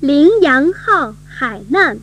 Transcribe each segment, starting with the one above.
羚羊号海难。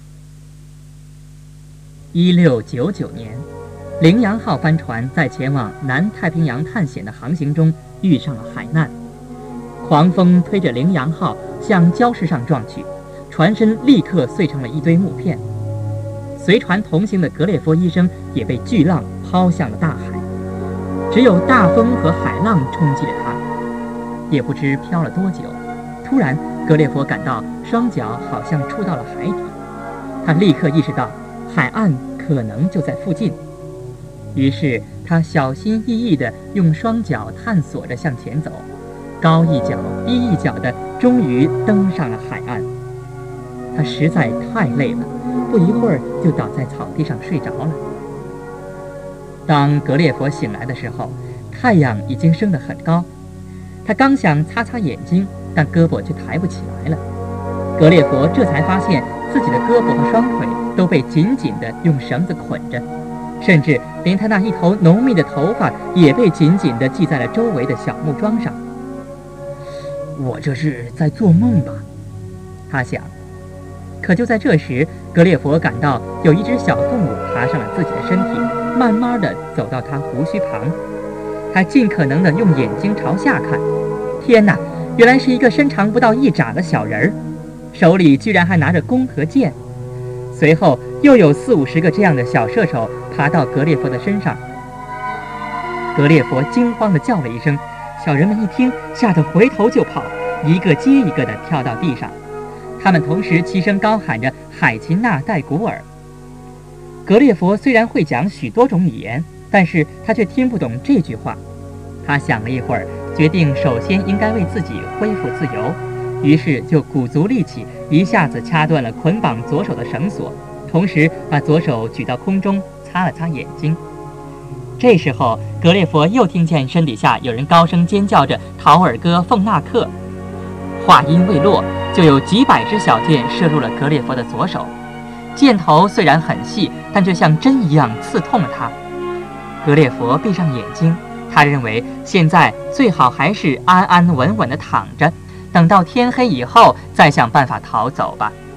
1699年，羚羊号帆船在前往南太平洋探险的航行中遇上了海难，狂风推着羚羊号向礁石上撞去，船身立刻碎成了一堆木片。随船同行的格列佛医生也被巨浪抛向了大海，只有大风和海浪冲击着他。也不知漂了多久，突然格列佛感到双脚好像触到了海底，他立刻意识到海岸可能就在附近，于是他小心翼翼地用双脚探索着向前走，高一脚低一脚的，终于登上了海岸。他实在太累了，不一会儿就倒在草地上睡着了。当格列佛醒来的时候，太阳已经升得很高，他刚想擦擦眼睛，但胳膊却抬不起来了。格列佛这才发现自己的胳膊和双腿都被紧紧地用绳子捆着，甚至连他那一头浓密的头发也被紧紧地系在了周围的小木桩上。我这是在做梦吧？他想。可就在这时，格列佛感到有一只小动物爬上了自己的身体，慢慢地走到他胡须旁。他尽可能地用眼睛朝下看，天哪，原来是一个身长不到1掌的小人儿，手里居然还拿着弓和箭。随后又有40、50个这样的小射手爬到格列佛的身上。格列佛惊慌地叫了一声，小人们一听，吓得回头就跑，一个接一个地跳到地上。他们同时齐声高喊着海琴纳戴古尔。格列佛虽然会讲许多种语言，但是他却听不懂这句话。他想了一会儿，决定首先应该为自己恢复自由，于是就鼓足力气，一下子掐断了捆绑左手的绳索，同时把左手举到空中，擦了擦眼睛。这时候格列佛又听见身底下有人高声尖叫着陶尔戈奉纳克。话音未落，就有几百支小箭射入了格列佛的左手，箭头虽然很细，但却像针一样刺痛了他。格列佛闭上眼睛，他认为现在最好还是安安稳稳地躺着，等到天黑以后再想办法逃走吧。